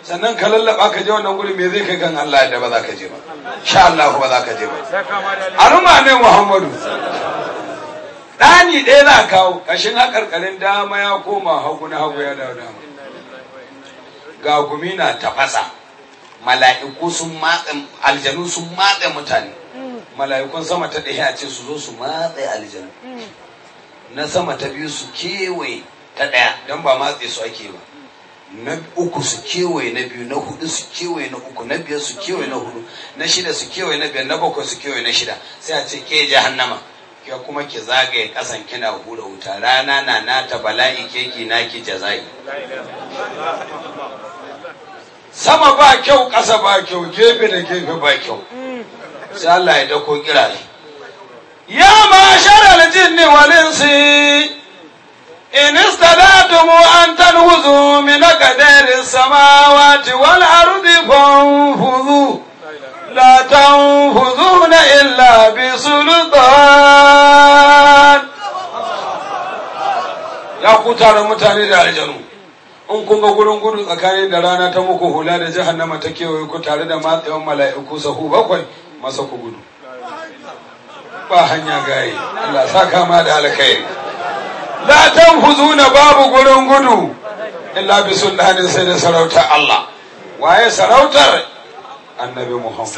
sannan ka lallaba ka je wannan guri me zai kai kan Allah da ba za ka je ba insha Allah ba za ka je ba al'umma ne Muhammadu ɗani ɗaya za kawo ƙashin haƙarƙarin dama ya koma hagu na hagu ya dawo dama ga gumi na tafasa mala'iku sun matsa aljanu sun matsa mutane mala'ikun sama ta ɗaya ce su zo su matsa aljanu na sama ta biyu su kewaye ta ɗaya don ba matse su ake ba na uku su kewaye na biyu na hudu su kewaye na uku na biyar su kewaye na hudu na shida su kewaye na biyar na bakwai su kewaye na shida sai a ce ke jahannama ke kuma ki zagaye kasan kina hura wuta rana na nata bala'i keki naki jazai sama ba kyau kasa ba kyau gefe da gefe ba kyau sai Allah ya dako kirare ya ma'sharal jinni wal insi in istada'tum an tanhuzu min qadaris samawati wal ardi fanfuzu la tanfuzuna illa bi sultan ya ku tare mutane da aljanu in kun ga gurin gudu tsakanin da rana ta muku hula da jahannama ta kewaye ku tare da matsayin mala'iku sahu bakwai masa ku gudu ba hanya gaye Allah saka ma da alkhairi la tanfuzuna babu gurin gudu illa bi sultanin sai da sarautar Allah waye sarautar annabi Muhammad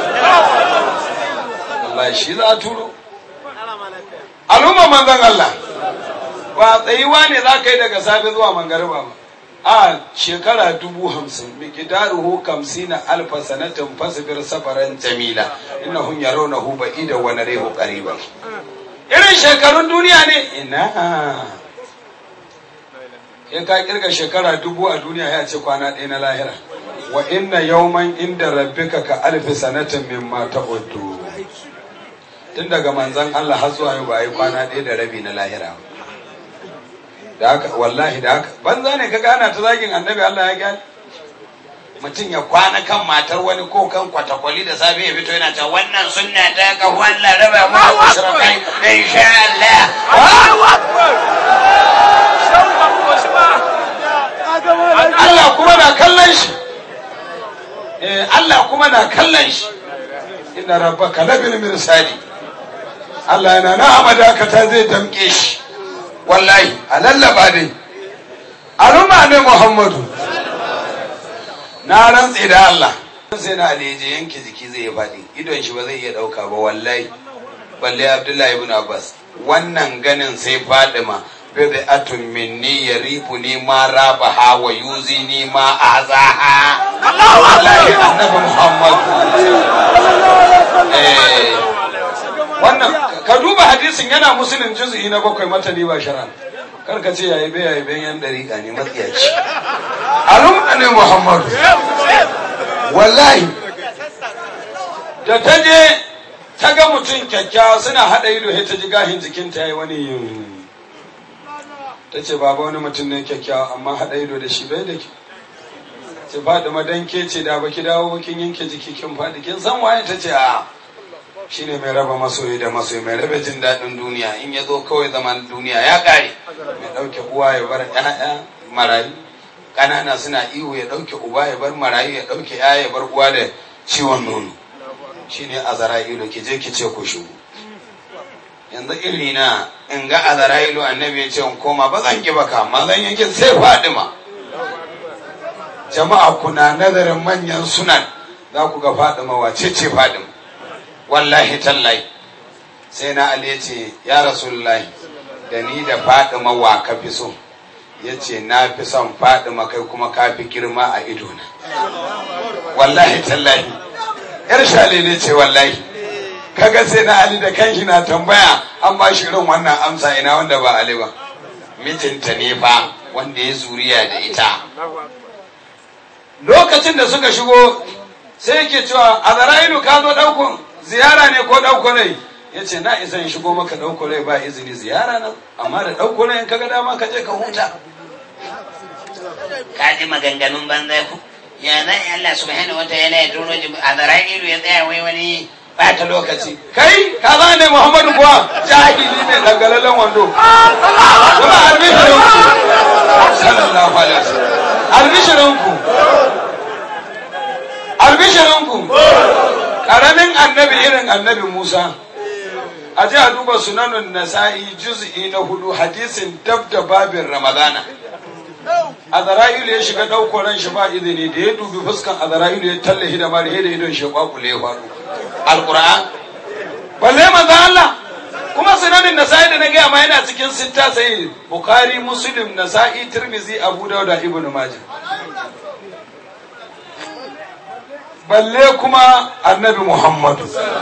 Allah shi za turo al'umma manzon Allah ba tsayuwa ne za ka yi daga safe zuwa mangariba ba a shekara 50,000 miqdaruhu 50,000 sanatin fasbir safaran jamila innahum yarawnahu ba'ida wa narahu qariba irin shekarun duniya ne ina in ka kirga shekara 1000 a duniya ya ce kwana ɗaya na lahira wa inna yawman inda rabbika ka alfi sanatin mimma ta'uddu tun daga manzon Allah har zuwa yau ba yi kwana ɗaya da rabi na lahira da haka wallahi da haka banza ne ka gana ta zagin annabi Allah ya gani mutum ya kwana kan matar wani ko kan kwatakwali da safe ya fito yana cewa wannan sunna ta ka wallah raba mu mushrikai insha Allah Allah kuma na kallon shi Allah kuma na kallon shi inna rabbaka labil mirsadi Allah yana na amadakata zai damke shi wallahi a lallaba dai al'umma ne Muhammadu na rantse da Allah sai na aleje yanke jiki zai yi faɗi idon shi ba zai iya ɗauka ba wallahi balle Abdullahi ibn Abbas wannan ganin sai Fadima bebe atun minni yaribuni ma rabaha wa yuzini ma azaha wallahi annabi Muhammad wannan ka duba hadisin yana musulun juz'i na 7 matani ba shara karka ce yayi ben yan dariƙa ne matsiyaci al'umma ne Muhammad wallahi da ta je ta ga mutum kyakkyawa suna hada ido ta ji gahin jikinta yayi wani ta ce baba wani mutum ne kyakkyawa amma hada ido da shi bai da ki ce fadi madanke ce da baki dawo bakin yanke jiki kin fadi kin san waye ta ce a shine mai raba masoyi da masoyi mai raba jin daɗin duniya in ya zo kawai zaman duniya ya ƙare mai ɗauke uwa ya bar ƴaƴa marayu ƙanana suna ihu ya ɗauke uba ya bar marayu ya ɗauke ƴaƴa ya bar uwa da ciwon nono shine azara'ilu ki je ki ce ku shigo yanzu iri na in ga azara'ilu annabi ya ce in koma ba zan ki baka amma zan yanke sai Fadima jama'a kuna nazarin manyan sunan za ku ga Fadima wace ce Fadima wallahi tallahi sai na Ali yace ya rasulullahi da ni da Fadima wa ka fi so yace na fi son Fadima kai kuma ka fi girma a ido na wallahi tallahi yar shalele ce wallahi kaga sai na Ali da kanshi na tambaya an ba shi irin wannan amsa ina wanda ba Ali ba mijinta ne fa wanda ya zuriya da ita lokacin da suka shigo sai yake cewa azarailu ka zo daukun ziyara ne ko dauko rai yace na isa in shigo maka dauko rai ba izini ziyara nan amma da dauko rai in kaga dama ka je ka huta ka ji maganganun banza ku ya nan Allah subhanahu wataala ya tono azarailu ya tsaya wai wani bata lokaci kai ka zane Muhammadu kuwa jahili ne dangalalan wando kuma albishirinku sallallahu alaihi wasallam albishirinku ƙaramin annabi irin annabi Musa a ji a duba sunanun nasa'i juz'i na 4 hadisin dab da babin ramadana. Azra'ilu ya shiga ɗauko ran shi ba izini da ya dubi fuskan Azra'ilu ya tallahi da mari da idon shi kwakule ya faɗo alquran balle manzo Allah. Kuma sunanin nasa'i da na gaya ma yana cikin sitta sai Bukhari, Muslim, Nasa'i, Tirmidhi, Abu Dawud, Ibn Majah. Balle kuma annabi Muhammadu.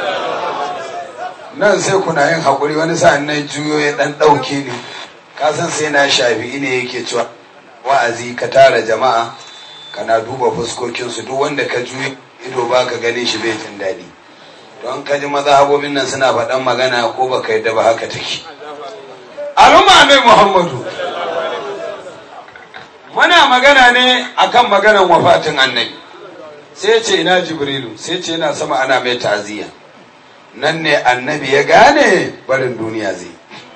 Nan sai kuna yin haƙuri wani sa'an nan juyo ya ɗan ɗauke ne. Kasan sai na shafi ne yake cewa wa'azi ka tara jama'a kana duba fuskokinsu duk wanda ka juyo ido ba ka gane shi bai jin daɗi. Don ka ji mazhabobin nan suna faɗan magana ko baka yadda ba haka take. Al'umma annabi Muhammadu. Muna magana ne akan maganan wafatin annabi. Sai ce ina Jibrilu, sai ce yana sama ana mai ta'aziyya. Nan ne annabi ya gane barin duniya zai.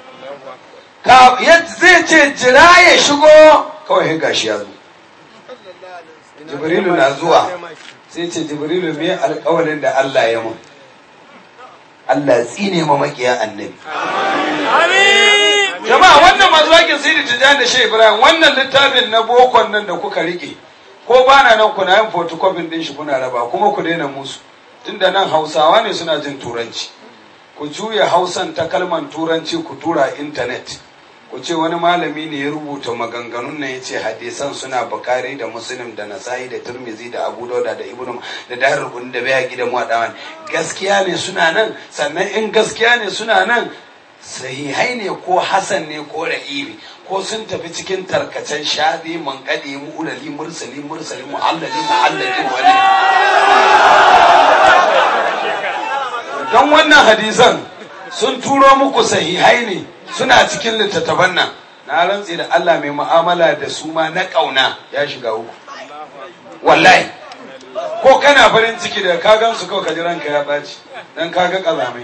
Zai ce jira ya shigo kawai gashi ya zo. Jibrilu na zuwa sai ce Jibrilu me alƙawarin da Allah ya mun. Allah tsine ma makiya annabi. Jama'a wannan mazuwakin Sidi Tijani da Shehu Ibrahim wannan littafin na bokon nan da kuka rike ko bana nan kuna yin photocopy din shi kuna raba kuma ku daina musu tunda nan Hausawa ne suna jin turanci ku juya Hausan ta kalman turanci ku tura internet ku ce wani malami ne ya rubuta maganganun nan yace hadisan suna Bukhari da Muslim da Nasa'i da Tirmidhi da Abu Dawud da Ibn da Darul Qudni da Bayhaqi da Muwadda'an gaskiya ne suna nan sannan in gaskiya ne suna nan sahihai ne ko hasan ne ko ra'ibi ko sun tafi cikin tarkacen shadi munqadi mu'ulali mursali mu'allali wani don wannan hadisan sun turo muku sahihai ne suna cikin littattafan nan na rantsi da Allah mai mu'amala da su ma na kauna ya shiga uku wallahi ko kana farin ciki da ka gansu kawai ka ji ranka ya baci dan ka ga kazamai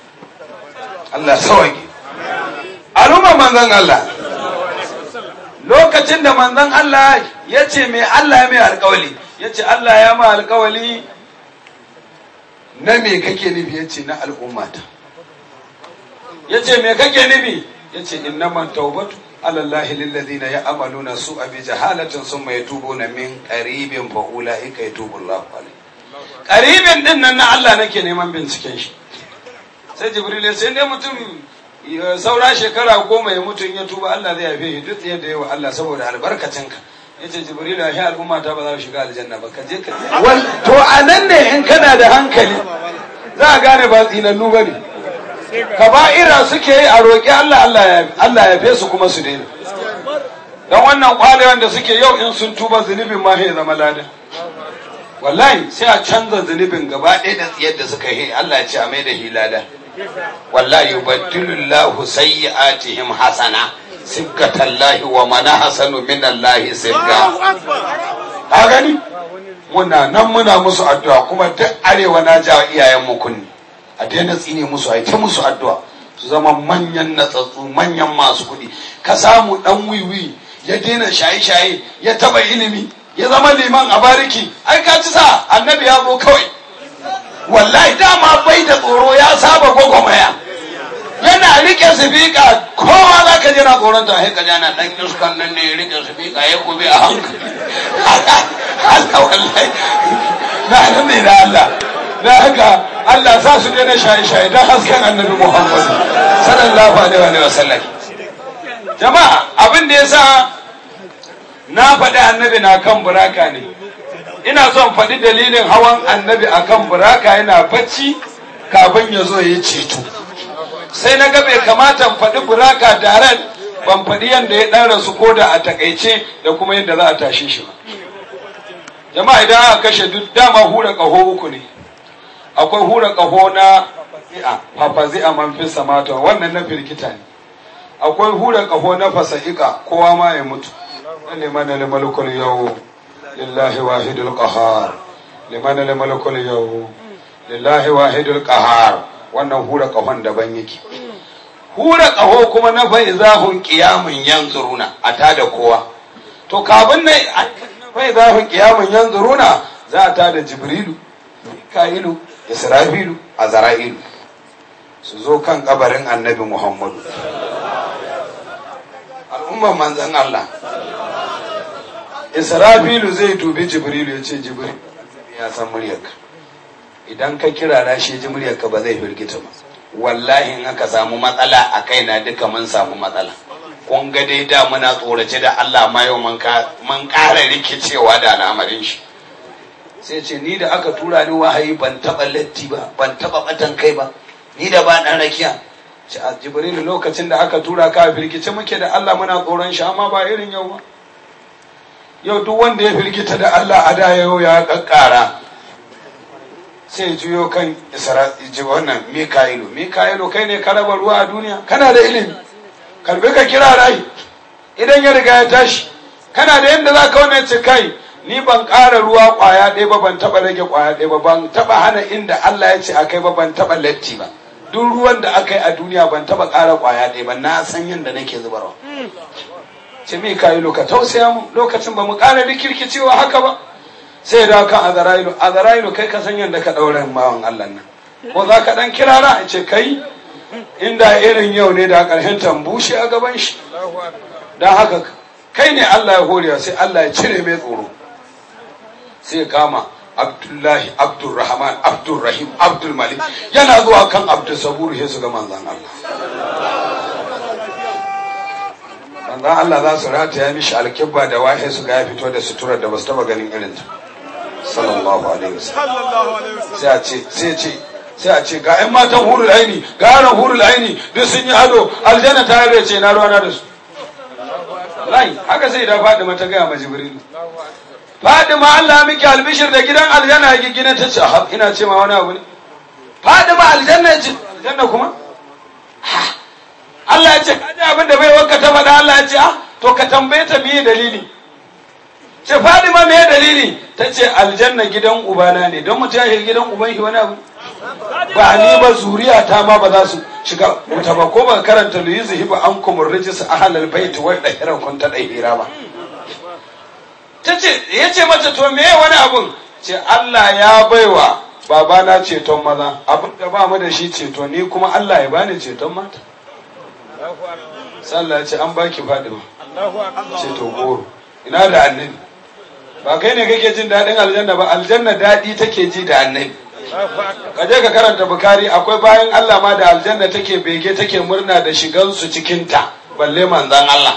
Allah sawaki al'umma manzon Allah lokacin da manzon Allah ya ce mai Allah ya mai alƙawali ya ce Allah ya ma alƙawali na me kake nufi ya ce na al'ummata ya ce me kake nufi ya ce innaman taubatu alallahi lillazina ya'maluna su'a bi jahalatin summa yatubuna min qaribin fa ulaika yatubullahu alayhi qaribin din nan na Allah nake neman binciken shi sai Jibril ya ce ne mutum saura shekara 10 ya mutu ya tuba Allah zai yafe shi duk yadda yawa Allah saboda albarkacinka yace Jibril ya shi al'umma ta ba za su shiga aljanna ba ka je ka to anan ne in kana da hankali za a gane ba tsinannu bane kaba'ira suke yi a roƙi Allah ya fe su kuma su daina dan wannan kwalewan da suke yau in sun tuba zunubin ma sai zama lada wallahi sai a canza zunubin gaba ɗaya da tsiyar da suka yi Allah ya ce a mai da hilala wallahi yubaddilullahu sayyi'atihim hasana sibgatallahi wa man ahsanu minallahi sibga ka gani muna musu addu'a kuma duk arewa na ja iyayen mu kunni a daina tsine musu a ta musu addu'a su zama manyan natsatsu manyan masu kuɗi ka samu dan wiwi ya daina shaye-shaye ya taba ilimi ya zama liman a bariki ai ka ci sa annabi ya zo kawai wallahi dama bai da tsoro ya saba gwagwamaya yana rike sifika kowa za ka jira tsoron ta haika jana dan iskan nan ne rike sifika ya kube a hankali Allah wallahi na nan da Allah da haka Allah sa su daina shaye-shaye don hasken annabi Muhammad sallallahu alaihi wa sallam jama'a abin da yasa na faɗi annabi na kan buraka ne ina son faɗi dalilin hawan annabi akan buraka yana bacci kafin ya zo ya ceto sai na ga bai kamata in faɗi buraka daren ban faɗi yadda ya ɗan rasu ko da a takaice da kuma yadda za a tashe shi ba jama'a idan aka kashe duk dama hura ƙaho uku ne akwai hura ƙaho na fafazi'a manfis samata wannan na firgita ne akwai hura ƙaho na fasa'ika kowa ma ya mutu liman al-mulkul yawm lillahi wahidul qahar liman al-mulkul yawm lillahi wahidul qahar wannan hura ƙahon daban yake hura ƙaho kuma na faizahun qiyamun yanzuruna ata da kowa to kafin ne faizahun qiyamun yanzuruna za a tada jibrilu mika'ilu Israfilu Azra'ilu su zo kan kabarin annabi Muhammadu al'umman manzan Allah. Israfilu zai dubi Jibrilu ya ce Jibril ya san muryarka, idan ka kirara shi ji muryarka ba zai firgita ba. Wallahi in aka samu matsala a kaina duka mun samu matsala. Kun ga dai da muna tsorace da Allah ma yau mun ƙara rikicewa da al'amarin shi. Sai ce ni da aka tura ni wahayi ban taɓa latti ba, ban taɓa ɓatan kai ba, ni da ba ɗan rakiya. Ce a Jibrilu lokacin da aka tura ka firgice muke da Allah muna tsoron shi amma ba irin yau ba. Yau duk wanda ya firgita da Allah a da yau ya kakkara. Sai juyo kan wannan Mika'ilu kai ne ka raba ruwa a duniya, kana da ilimi, karbi ka kira rai idan ya riga ya tashi, kana da yadda za ka wannan ce kai ni ban ƙara ruwa ƙwaya ɗaya ba, ban taɓa rage ƙwaya ɗaya ba, ban taɓa hana inda Allah ya ce a kai ba, ban taɓa latti ba, duk ruwan da aka yi a duniya ban taɓa ƙara ƙwaya ɗaya ba, na san yadda nake zubarwa. Ce Mika'ilu ka tausaya mu, lokacin ba mu ƙara rikirkicewa haka ba. Sai da kan Azra'ilu kai ka san yadda ka ɗaura bawan Allah nan, ko za ka ɗan kirara a ce kai inda irin yau ne da ƙarshen tambushe a gaban shi. Don haka kai ne Allah ya horewa, sai Allah ya cire mai tsoro, sai kama Abdullahi, Abdulrahman, Abdulrahim, Abdulmalik, yana zuwa kan Abdul Sabur sai su ga manzan Allah. Manzan Allah za su rataya mishi alkibba da wahe su ga ya fito da suturar da ba su taba ganin irin ta. Sallallahu alaihi wasallam. Sai a ce ga ƴan matan hurul aini, ga yaran hurul aini duk sun yi ado, aljanna ta yabe ce na ruwana da su. Lai haka sai da Fadima ta gaya ma Jibril. Fadima Allah miki albishir da gidan aljanna gigina ta ce ina ce ma wani abu ne. Fadima aljanna ce, aljanna kuma? Allah ya ce kaji abin da bai wanka ta faɗa, Allah ya ce to ka tambaye ta meye dalili. Ce Fadima meye dalili? Ta ce aljanna gidan ubana ne, don mutum ya shiga gidan uban shi wani abu. Ba ni ba zuriya ta ma ba za su shiga wuta ba, ko ba karanta liyuzhiba ankum rijis ahlal bait wa dahiran kun ta dahira ba. Tace yace mata to meye wani abun? Ce Allah ya baiwa babana ceton maza, abin da ba mu da shi ceto, ni kuma Allah ya bani ceton mata. Sallah ya ce an baki Fadima. Ceto goro. Ina da annabi. Ba kai ne kake jin daɗin aljanna ba, aljanna daɗi take ji da annabi. Ka je ka karanta Bukhari, akwai bayan Allah ma da aljanna take bege take murna da shigansu cikinta, balle manzan Allah.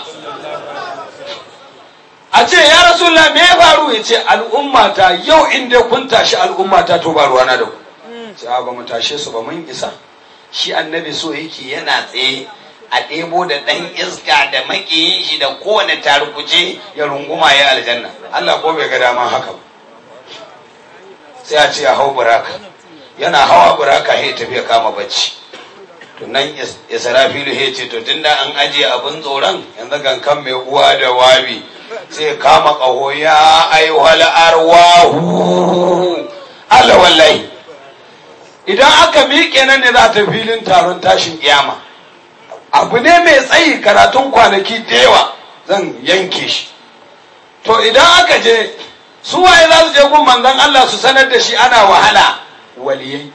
A ce ya Rasulullah me ya faru? Ya ce al'ummata yau inda kun tashi al'ummata to ba ruwana da ku. Ce ba mu tashe su ba mun isa. Shi annabi so yake yana tsaye a ɗebo da ɗan iska da makiyin shi da kowane tarukuce ya runguma ya aljanna. Allah ko bai ga dama haka ba. Sai a ce ya hau buraka, yana hawa buraka ya tafiya kama bacci. To nan Israfilu ya ce to tunda an ajiye abin tsoron yanzu kan mai uwa da wabi sai kama ƙaho ya ayyuhal arwahu. Allah wallahi idan aka miƙe nan ne za ta filin taron tashin kiyama. Abu ne mai tsayi, karatun kwanaki da yawa zan yanke shi. To idan aka je su waye za su je gun manzon Allah su sanar da shi ana wahala? Waliyai.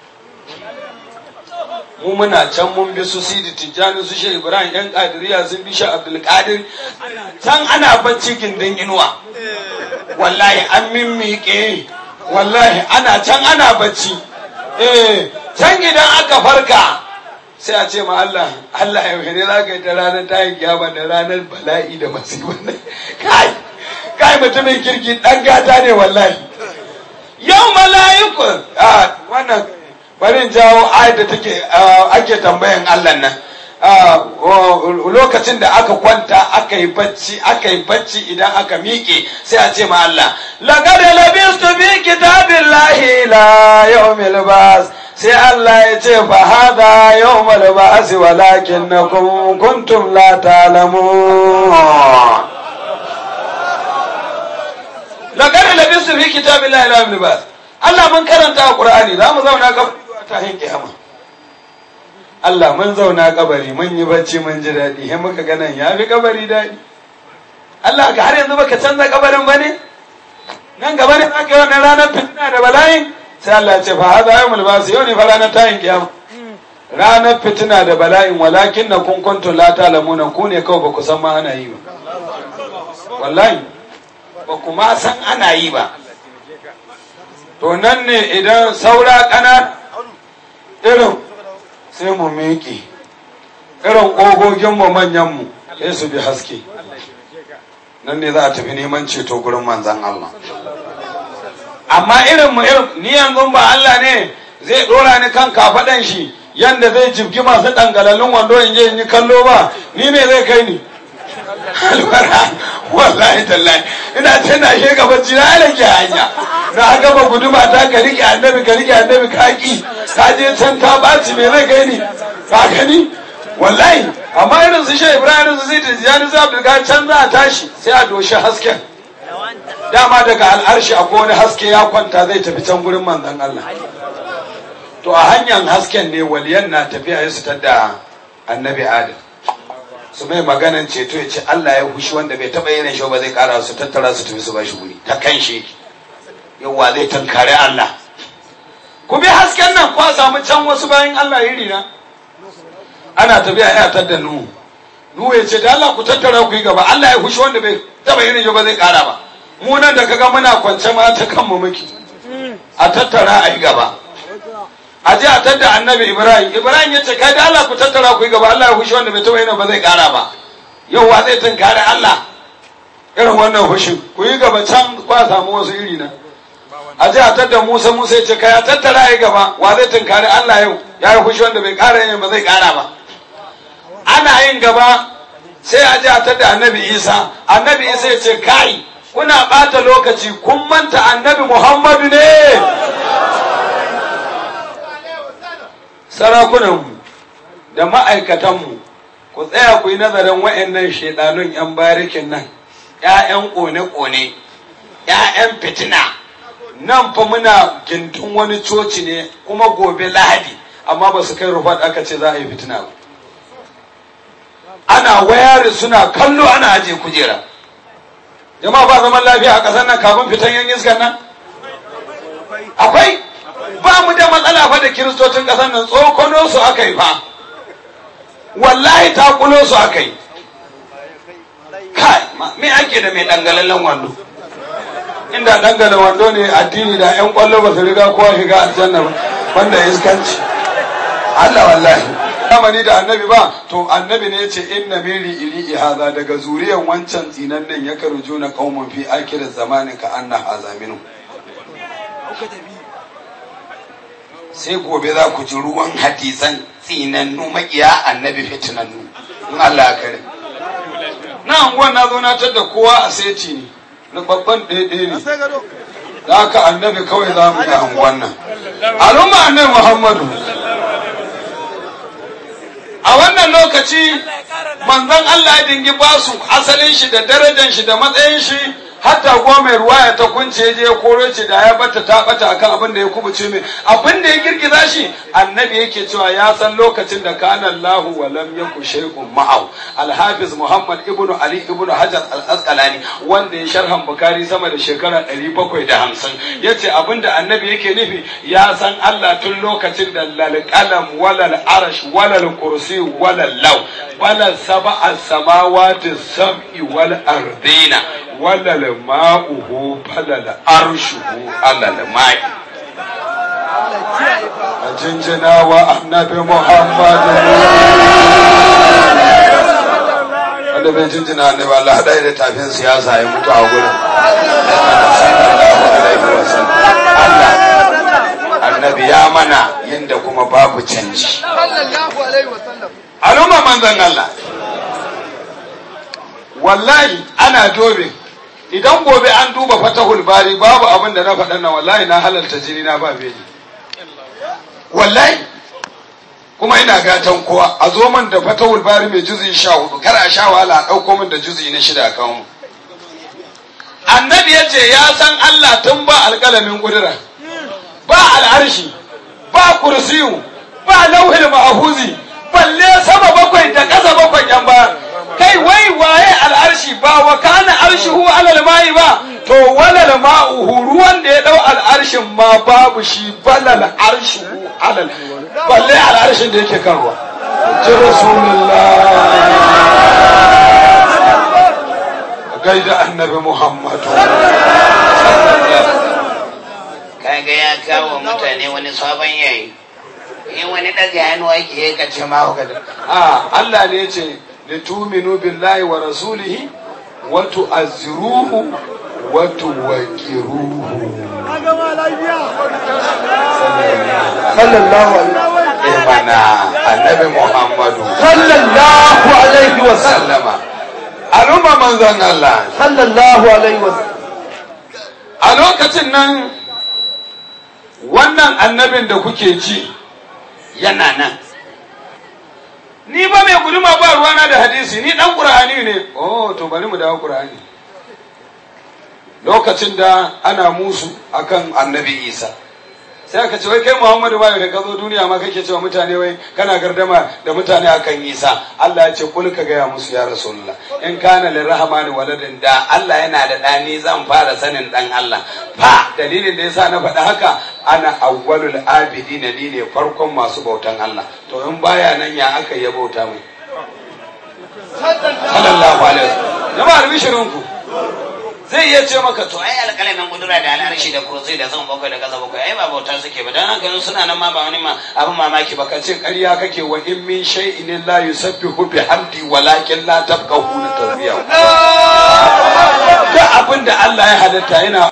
Mu muna can mun bi su Sidi Tijjani, su Shehu Ibrahim, yan Qadiriyya sun bi Shehu Abdul Qadir, can ana bacci gindin inuwa. Wallahi an mimmiƙe, wallahi ana can ana bacci. Can idan aka farka sai a ce ma Allah ya ne za ka yi ta ranar tayin gyaba da ranar bala'i da masifin ne. Kai mutumin kirki ɗan gata ne wallahi. Yau mala'iku wannan barin jawo ayat da ake tambayan Allah nan. Lokacin da aka kwanta aka yi bacci idan aka miƙe sai a ce ma Allah laqad labistu bi kitabillahi la yawmil ba'th. Sai Allah ya ce fa hada yawmul ba'th walakinnakum kuntum la ta'lamun. Laqad labistu bi kitabillahi la yawmil ba'th. Allah mun karanta a Qur'ani za mu zauna kabari ta hin kiyama. Allah mun zauna kabari mun yi bacci mun ji daɗi, he muka ga nan ya fi kabari daɗi. Allah ka har yanzu baka canza kabarin ba ne? Nan gaba ne za ka yi wannan ranar fitina da bala'in? sai Allah ce fa hada yawmul basi, yau ne fa ranar tayin kiyama, ranar fitina da bala'in, walakin na kun kuntum la ta'lamuna, ku ne kawai ba ku san ma ana yi ba, wallahi ba ku ma san ana yi ba. To nan ne idan saura kana irin sai mu miƙe, irin ƙogoginmu manyanmu sai su bi haske, nan ne za a tafi neman ceto gurin manzan Allah. Amma irin ni yanzu ba Allah ne zai ɗora ni kan kafaɗan shi yanda zai jibgi masu ɗangalallun wando in je in yi kallo ba, ni ne zai kai ni alwara. Wallahi tallahi ina ce na shi gaba jina ya rage hanya na gaba guduma ta ka rike annabi ka ki ka je can ta ɓaci me zai kai ni ka gani wallahi. Amma irin su shi Ibrahim su zai tijjani za a can za a tashi sai a doshi hasken, dama daga al'arshi akwai wani haske ya kwanta zai tafi can gurin manzon Allah. To a hanyar hasken ne waliyan na tafiya ya su tadda annabi Adam su mai maganan ceto ya ce Allah ya hushi wanda bai taɓa yin shi ba zai ƙara su tattara su tafi su ba shi guri ta kan shi yawa zai tankare Allah. Ku bi hasken nan kwa samu can wasu bayan Allah iri na ana tafiya ya tadda Nuhu ya ce da Allah ku tattara ku yi gaba, Allah ya hushi wanda bai taɓa yin shi ba zai ƙara ba. Mu nan da kaga muna kwance ma ta kanmu muke, a tattara a yi gaba. A je a tadda annabi Ibrahim ya ce kai da Allah ku tattara ku yi gaba, Allah ya hushi wanda bai taɓa yin ba zai ƙara ba. Yau wa zai tunkare Allah irin wannan hushin, ku yi gaba can ba samu wasu iri na. A je a tadda Musa ya ce kai a tattara a yi gaba, wa zai tunkare Allah yau ya yi hushi wanda bai ƙara yin ba zai ƙara ba. Ana yin gaba sai a je a tadda annabi Isa ya ce kai kuna ɓata lokaci kun manta annabi Muhammadu ne. Sarakunanmu da ma'aikatanmu ku tsaya ku yi nazarin wa'annan shaidanun 'yan barikin nan, 'ya'yan ƙone-ƙone, 'ya'yan fitina. Nan fa muna gindin wani coci ne kuma gobe Lahadi, amma ba su kai rufat aka ce za a yi fitina ba. Ana wayari suna kallo ana aje kujera. Jama'a ba zaman lafiya a ƙasar nan kafin fitan yan iskan nan? Akwai? Ba mu da matsala fa da kiristocin ƙasar nan, tsokono su aka yi fa. Wallahi takulo su aka yi. Kai, me ake da mai dangalallen wando? Inda dangala wando ne addini da ƴan ƙwallo ba su riga kowa shiga aljanna ba, wanda iskanci. Allah wallahi. Zamani da annabi ba, to annabi ne ya ce inna miri ili ihaza, daga zuriyan wancan tsinan nan ya karujo na qaumun fi akirin zamani ka anna hazaminu. Sai gobe za ku ji ruwan hadisan tsinannu makiya annabi fitinannu in Allah ya kare. Na anguwan na zo na tadda kowa a seti ne na babban ɗaiɗe ne, da haka annabi kawai za mu yi anguwan nan. Al'umma annabi Muhammadu a wannan lokaci manzon Allah ya dingi basu asalin shi da darajar shi da matsayin shi, hatta goma mai ruwaya ta kunce je koro ce da ya bata ta bata akan abin da ya kubuce mai, abin da ya girgiza shi annabi yake cewa ya san lokacin da kana Allahu wa lam yakun shay'un ma'ahu. Al-Hafiz Muhammad ibn Ali ibn Hajar al-Asqalani wanda ya sharhan Bukhari sama da shekara 750 yace abin da annabi yake nufi ya san Allah tun lokacin da lal qalam walal arsh walal kursi walal law walal sab'a samawati sab'i wal ardina walal ma'uhu falal arshuhu alal ma'i. A jinjina wa annabi Muhammadu. Wanda bai jinjina annabi Allah haɗa da tafin siyasa ya mutu a gurin. Allah annabi ya mana yadda kuma babu canji. Al'umma manzon Allah. Wallahi ana dobe. Idan gobe an duba fatahul bari babu abin da na faɗa na wallahi na halalta jini na ba beli. Wallahi kuma ina gatan kowa a zo man da fatahul bari mai juzi 14 kar a sha wahala a ɗauko min da juzi na 6 a kawo. Annabi ya ce ya san Allah tun ba alƙalamin ƙudura, ba al'arshi, ba kursiyu, ba lauhil mahfuzi, balle sama bakwai da ƙasa bakwai yan ba. Kai wai waye al'arshi ba wa kana arshihu alal mai ba, to walal ma'uhu ruwan da ya dau al'arshin ma babu shi balal arshu alal balle al'arshin da yake kan ruwa ji rasulullah gaida annabi muhammadu kaga ya kawo mutane wani sabon yayi in wani daga hannu ake ya kace ma haka Allah ne yace lituminu billahi wa rasulihi wa tu'azziruhu wa tuwaqqiruhu sallallahu alaihi annabi muhammadu sallallahu alaihi wa sallama al'umma manzon Allah sallallahu alaihi wa sallam a lokacin nan wannan annabin da kuke ji yana nan ni ba mai guduma ba ruwana da hadisi ni dan qur'ani ne to bari mu dawo qur'ani lokacin da ana musu akan annabi Isa sai aka ce wai kai Muhammadu ba da kazo duniya ma kake cewa mutane wai kana gardama da mutane akan Isa Allah ya ce kul ka ga ya musu ya rasulullah in kana lirrahmani waladin da Allah yana da dani zan fara sanin dan Allah fa dalilin da yasa na faɗa haka ana awwalul abidin ni ne farkon masu bautan Allah to in baya nan ya aka ya bauta mai sallallahu alaihi wasallam jama'ar bishirinku zai iya ce maka to ai alƙalamin kudura da al'arshi da kursi da zan bakwai da kaza bakwai ai ba bauta suke ba dan haka suna nan ma ba wani ma abin mamaki ba ka ce ƙarya kake wa in min shay'in la yusabbihu bihamdi walakin la tafqahuna tasbihahu da abin da Allah ya halatta yana